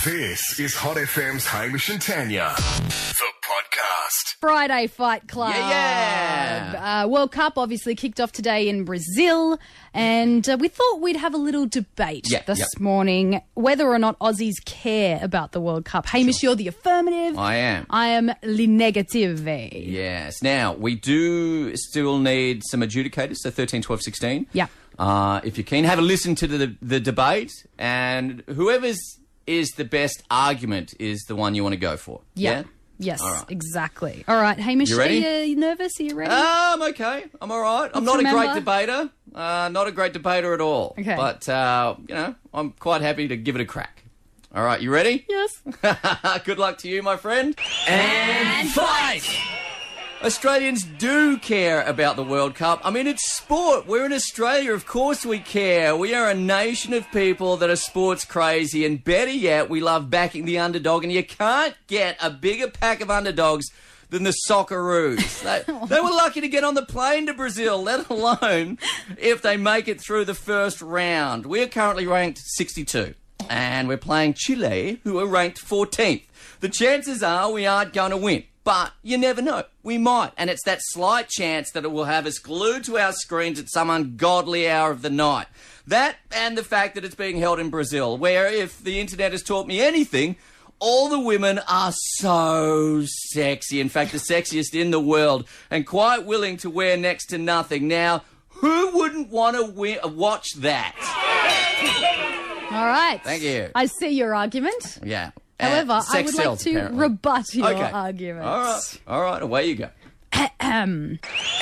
This is Hot FM's Hamish and Tanya, the podcast. Friday Fight Club. Yeah. World Cup obviously kicked off today in Brazil, and we thought we'd have a little debate this morning whether or not Aussies care about the World Cup. Hamish, you're the affirmative. I am. I am the negative. Yes. Now, we do still need some adjudicators, so 13, 12, 16. Yeah. If you're keen, have a listen to the debate, and whoever's is the best argument is the one you want to go for. Yeah? Yes, All right. Exactly. All right, Hamish, You ready? are you nervous? Are you ready? I'm okay. I'm all right. I'm not a great debater. Not a great debater at all. Okay. But, I'm quite happy to give it a crack. All right, you ready? Yes. Good luck to you, my friend. And fight! Australians do care about the World Cup. I mean, it's sport. We're in Australia. Of course we care. We are a nation of people that are sports crazy. And better yet, we love backing the underdog. And you can't get a bigger pack of underdogs than the Socceroos. They were lucky to get on the plane to Brazil, let alone if they make it through the first round. We're currently ranked 62. And we're playing Chile, who are ranked 14th. The chances are we aren't going to win. But you never know. We might. And it's that slight chance that it will have us glued to our screens at some ungodly hour of the night. That and the fact that it's being held in Brazil, where if the internet has taught me anything, all the women are so sexy. In fact, the sexiest in the world, and quite willing to wear next to nothing. Now, who wouldn't want to watch that? All right. Thank you. I see your argument. Yeah. However, I would like to apparently rebut your Okay. argument. All right, away you go. And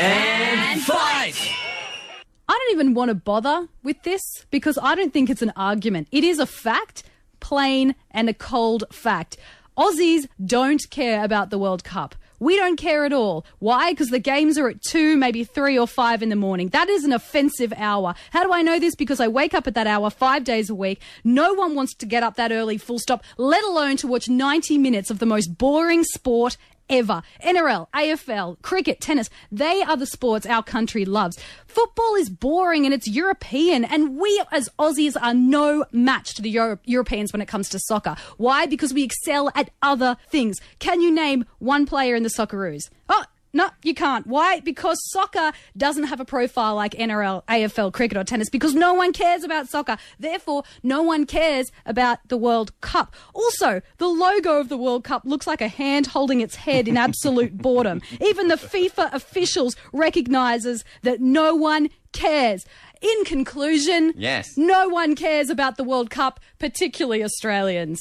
fight! I don't even want to bother with this because I don't think it's an argument. It is a fact, plain and a cold fact. Aussies don't care about the World Cup. We don't care at all. Why? Because the games are at 2, maybe 3 or 5 in the morning. That is an offensive hour. How do I know this? Because I wake up at that hour 5 days a week. No one wants to get up that early, full stop, let alone to watch 90 minutes of the most boring sport ever. NRL, AFL, cricket, tennis, they are the sports our country loves. Football is boring and it's European, and we as Aussies are no match to the Europeans when it comes to soccer. Why? Because we excel at other things. Can you name one player in the Socceroos? Oh, no, you can't. Why? Because soccer doesn't have a profile like NRL, AFL, cricket or tennis, because no one cares about soccer. Therefore, no one cares about the World Cup. Also, the logo of the World Cup looks like a hand holding its head in absolute boredom. Even the FIFA officials recognises that no one cares. In conclusion, yes, no one cares about the World Cup, particularly Australians.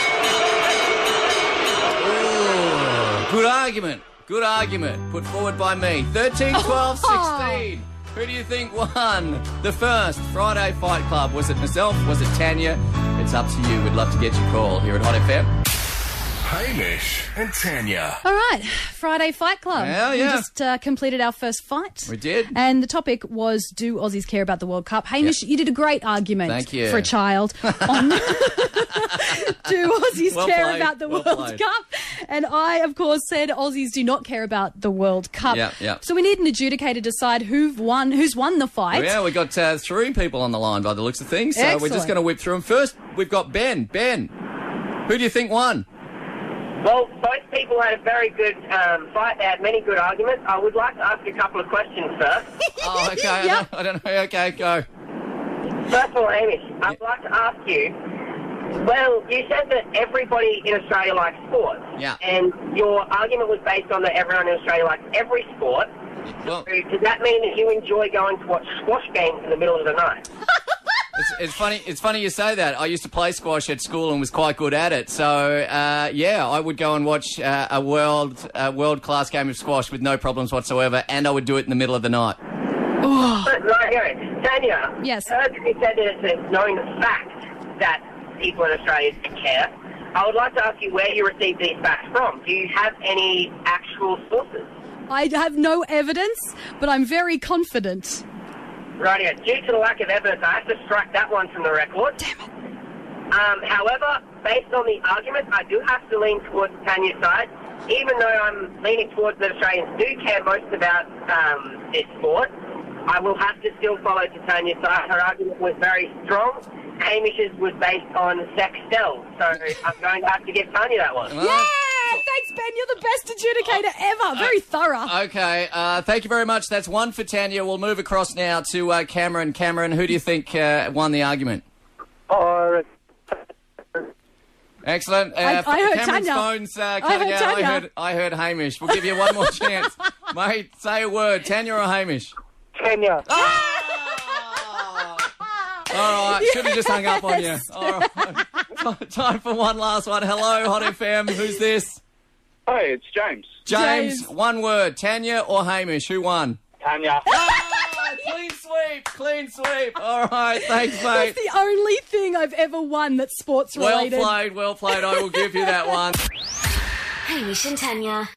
Ooh, good argument. Good argument put forward by me. 13, 12, 16. Who do you think won the first Friday Fight Club? Was it myself? Was it Tanya? It's up to you. We'd love to get your call here at Hot FM. Hamish and Tanya. All right, Friday Fight Club. Yeah. We just completed our first fight. We did. And the topic was, do Aussies care about the World Cup? Hamish, you did a great argument. Thank you. For a child. On do Aussies Well care played. about the Well World played. Cup? And I, of course, said Aussies do not care about the World Cup. Yeah. So we need an adjudicator to decide who's won the fight. Well, yeah, we got 3 people on the line by the looks of things. So we're just going to whip through them. First, we've got Ben. Ben, who do you think won? Well, both people had a very good fight. They had many good arguments. I would like to ask a couple of questions first. Oh, okay. Yep. I don't know. Okay, go. First of all, Hamish, I'd like to ask you, well, you said that everybody in Australia likes sports. Yeah. And your argument was based on that everyone in Australia likes every sport. Well, So does that mean that you enjoy going to watch squash games in the middle of the night? it's funny. It's funny you say that. I used to play squash at school and was quite good at it. So I would go and watch a world class game of squash with no problems whatsoever, and I would do it in the middle of the night. Right, here. Tanya, Yes. I heard you said that it's knowing the fact that people in Australia care. I would like to ask you where you received these facts from. Do you have any actual sources? I have no evidence, but I'm very confident. Right, due to the lack of evidence, I have to strike that one from the record. Damn it. However, based on the argument, I do have to lean towards Tanya's side, even though I'm leaning towards that Australians do care most about this sport. I will have to still follow to Tanya's side. Her argument was very strong, Hamish's was based on Sextel, so I'm going to have to give Tanya that one. Yeah! Thanks, Ben. You're the best adjudicator ever. Very thorough. Okay, thank you very much. That's one for Tanya. We'll move across now to Cameron. Cameron, who do you think won the argument? Excellent. I heard Cameron's Tanya. phone's cutting out. Tanya. I heard Hamish. We'll give you one more chance. Mate, say a word. Tanya or Hamish? Tanya. All right, should have just hung up on you. All right. Time for one last one. Hello, Hot FM. Who's this? Hey, it's James. James, one word. Tanya or Hamish? Who won? Tanya. Clean sweep. Clean sweep. All right, thanks, mate. That's the only thing I've ever won that's sports related. Well played, well played. I will give you that one. Hamish and Tanya.